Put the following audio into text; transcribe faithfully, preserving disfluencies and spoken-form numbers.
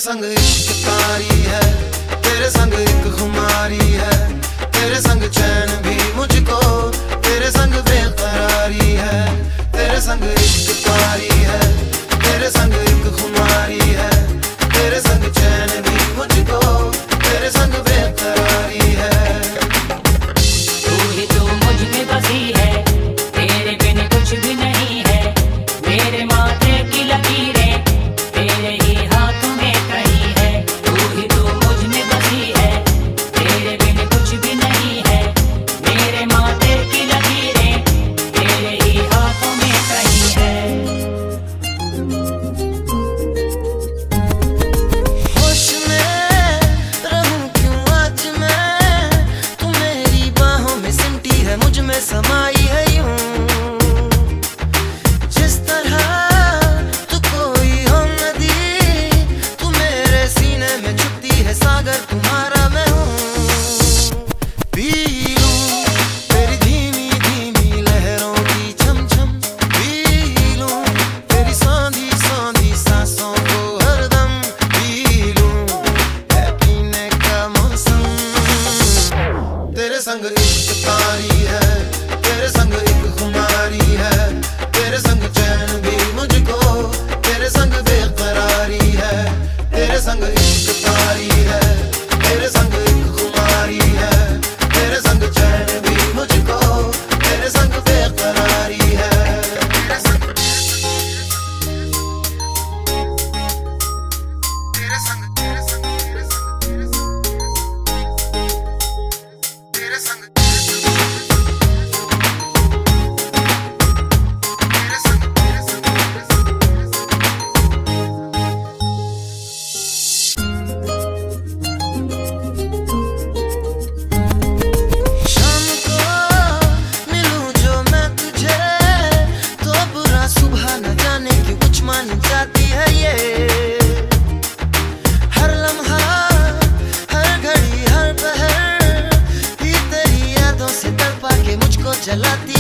संग इश्क कारी है, तेरे संग एक खुमारी है, तेरे संग चैन भी मुझको, तेरे संग बेकरारी है। तेरे संग इश्क कारी है, तेरे संग एक खुमारी है, तेरे संग चैन भी मुझको, तेरे संग बेकरारी है। तू ही तो मुझ में बसी है, तेरे बिन कुछ भी नहीं है। मेरे माथे की लकीरें तेरे ही हाथों में कहीं है। तू ही तो मुझ में बसी है, तेरे बिन कुछ भी नहीं है। मेरे माथे की लकीरें तेरे ही हाथों में कहीं है। होश में रहूं क्यों आज मैं, तू मेरी बाहों में सिमटी है, मुझ में समाई है यूं। जिस तरह तू कोई हो नदी, तू मेरे सीने में छुपती है सागर, तुम्हारा मैं हूँ। पी लूं तेरी धीमी धीमी लहरों की छम छम, पी लूं तेरी सांधी सांधी सांसों को हरदम, पी लूं है पीने का मौसम। तेरे संग इश्क कारी है, तेरे संग एक खुमारी है, तेरे संग चैन भी मुझको, तेरे संग बेकरारी है। तेरे संग इश्क कारी है, तेरे संग एक खुमारी है, तेरे संग चैन भी मुझको, तेरे संग बेकरारी है। तेरे संग तेरे संग तेरे संग तेरे संग तेरे संग शाम को मिलूं जो मैं तुझे, तो बुरा सुबह न जाने क्यों कुछ मान जाती है ये। हर लम्हा हर घड़ी हर पहर ही तेरी यादों से तड़पा के मुझको जलाती